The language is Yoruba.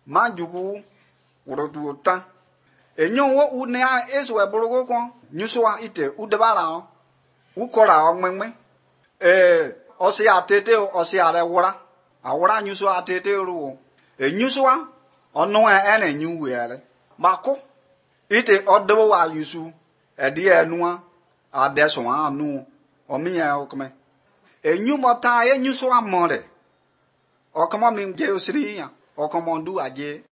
Majugu Uroduota. A young what nea is where Borogon, Nusua ite, Udabala, Ukora on Meme. Osia tete, Osia de Wara. Awara Nusua tete rule. A Nusua, or no any new wear. Marco. Ite odo wa yusu. A dear noa. A deswa no. Or me alchemy. A new mota, a Nusua mode. Or come on, Geosiria. Or come on, do a jay.